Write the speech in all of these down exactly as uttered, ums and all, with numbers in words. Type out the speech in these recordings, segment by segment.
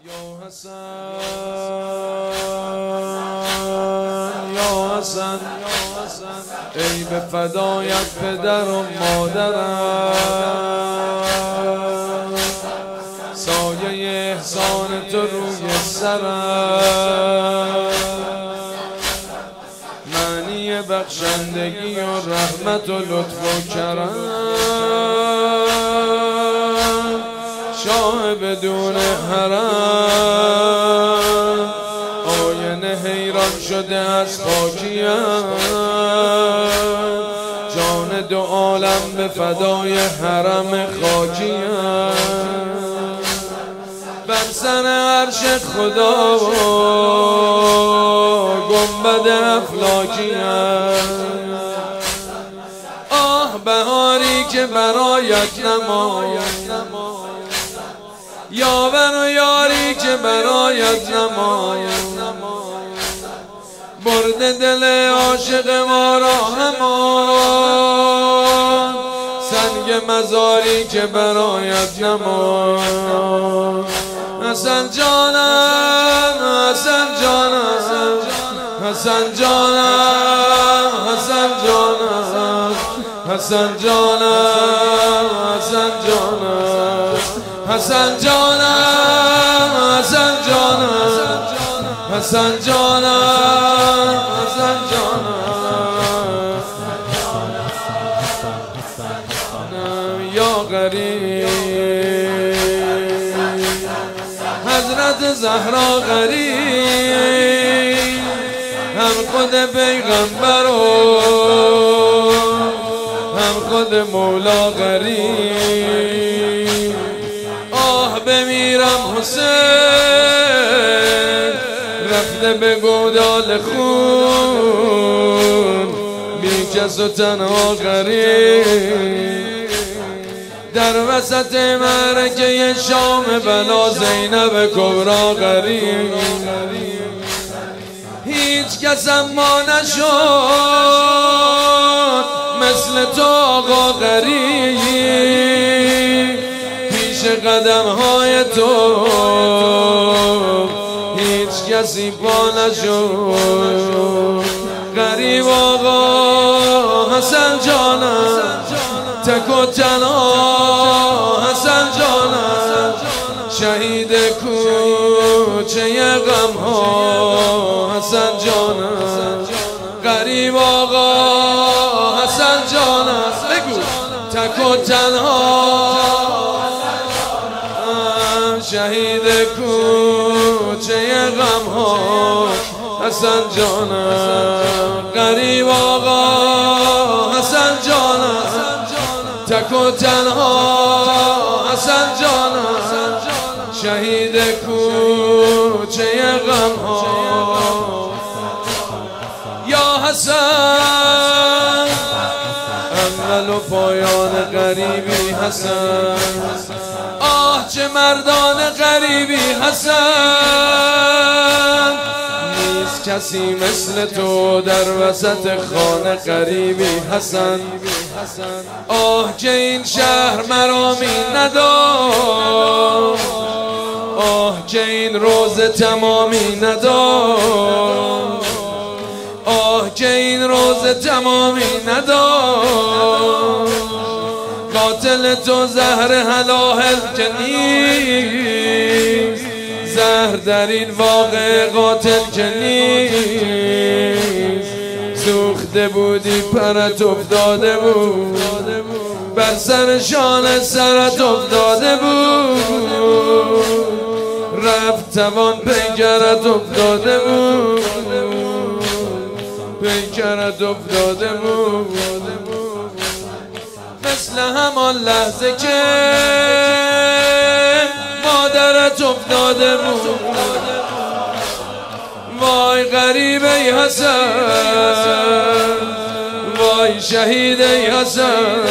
یا حسن یا حسن ای به فدایت پدر و مادرم، سایه احسان تو روی سرم، معنی بخشندگی و رحمت و لطف و کرم، شاه بدون حرم، آینه حیران شده از خاکیم، جان دو عالم به فدای حرم خاکیم، بر سر عرش خدا گنبد افلاکیم. آه بهاری که برایت نماید، یاور و یاری که برایت نماید، برده دل عاشق ما را همان، سنگ مزاری که برایت نماید. حسن جانم حسن جانم حسن جانم حسن جانم حسن جانم حسن جانم حسن جانم حسن جانم حسن جانم حسن جانم یا غریب حضرت زهرا غریب، هم خود پیغمبر و هم خود مولا غریب. آه بمیرم حسین رفته به گودال خون، بی کس و تنها غریب، در وسط معرکه شام بلا زینب کبرا غریب. هیچ کس اما نشد مثل تو آقا غریب، پیش قدم های تو هیچ کسی پا نشد غریب. آقا حسن جانم تک و تنها، حسن جانم شهید کوچه غم ها، حسن جانم غریب. آقا حسن جانم بگو تک و تنها، شهید کوچه غم ها، حسن جانم غریب. آقا حسن جانم تک و تنها، حسن جانم شهید کوچه غم ها. یا حسن اول و پایان غریبی حسن، آه چه مردان غریبی حسن، نیست کسی مثل تو در وسط خانه غریبی حسن. آه که این شهر مرامی نداشت، آه که این روز تمامی نداشت، آه که این روز تمامی نداشت. قاتل تو زهر هلاهل که نیست، زهر در این واقع قاتل که نیست. سوخته بودی پرت افتاده بود، بر سر شانه سرت افتاده بود، رفت توان پیکرت افتاده بود، پیکرت افتاده بود. مثل همان لحظه که مادرت افتاده بود. وای غریب ای حسن، وای شهید ای حسن،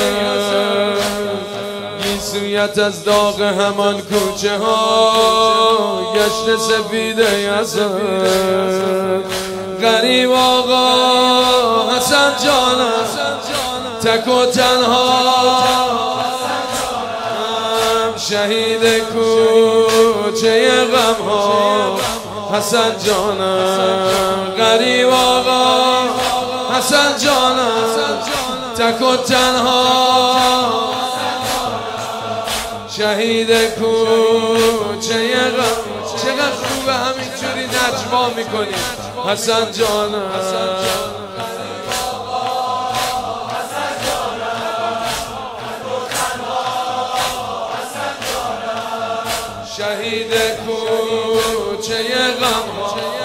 گیسویت از داغ همان کوچه ها گشت سفید ای حسن. غریب آقا حسن جانم تک و تنها، شهید کوچه کوچه غم ها حسن جانم غریب آقا حسن جانم تک و تنها شهید کوچه غم. چقدر خوبه همینجوری نجوا میکنی حسن جانم شهید کوچه غم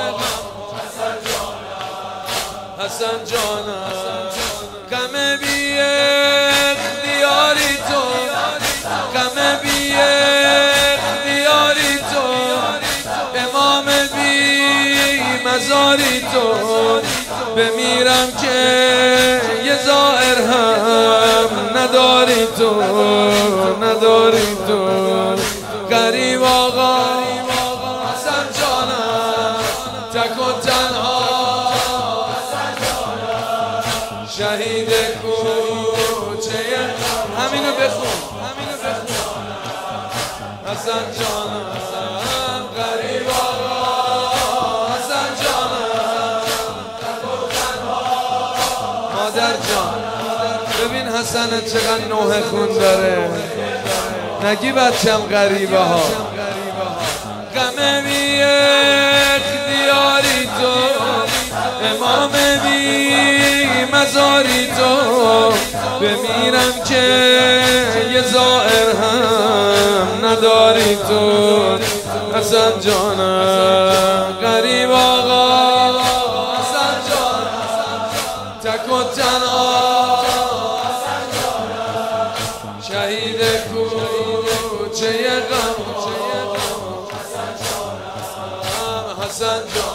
حسن جانم غم بی اختیاری تو غم بی اختیاری تو امام بی مزاری تو بمیرم که یه زائر هم نداری تو نداری تو غریب آقا حسن جانم تک و تنها شهید کوچه همینو بخون همینو بخون حسن جانم غریب آقا حسن جانم تک و تنها مادر جان ببین حسن چقدر نوح خون داره نگی بچم غریبه ها غم بی اختیاری تو امام بی مزاری تو بمیرم که یه زائر هم نداری تو حسن جانم غریب آقا حسن جانم تک و تنها شهید کوچه غم حسن جانم